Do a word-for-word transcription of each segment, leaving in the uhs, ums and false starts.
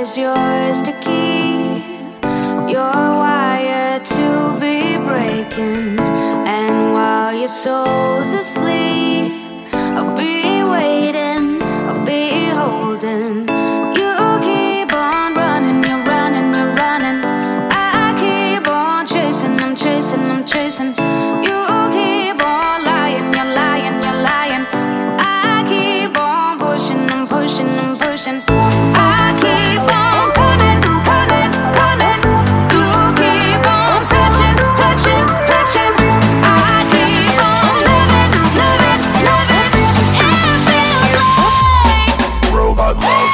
is yours to keep. You're wired to be breaking, and while your soul's asleep, I'll be waiting, I'll be holding. You keep on running, you're running, you're running. I keep on chasing, I'm chasing, I'm chasing. You keep on lying, you're lying, you're lying. I keep on pushing, I'm pushing, I'm pushing. I keep on coming, coming, coming. You keep on touching, touching, touching. I keep on living, living, living. It feels like Robot love.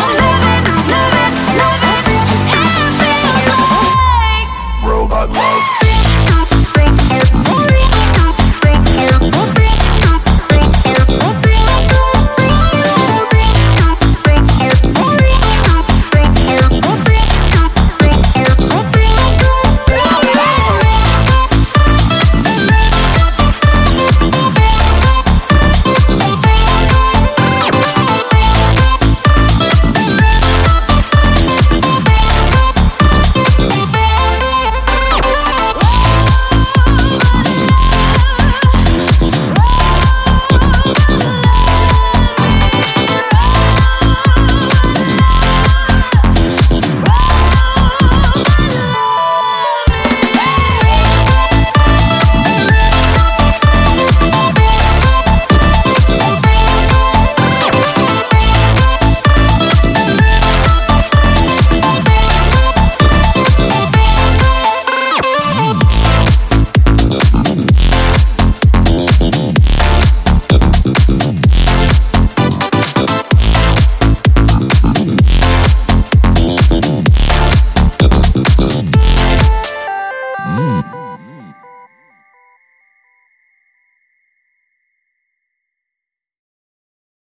Love.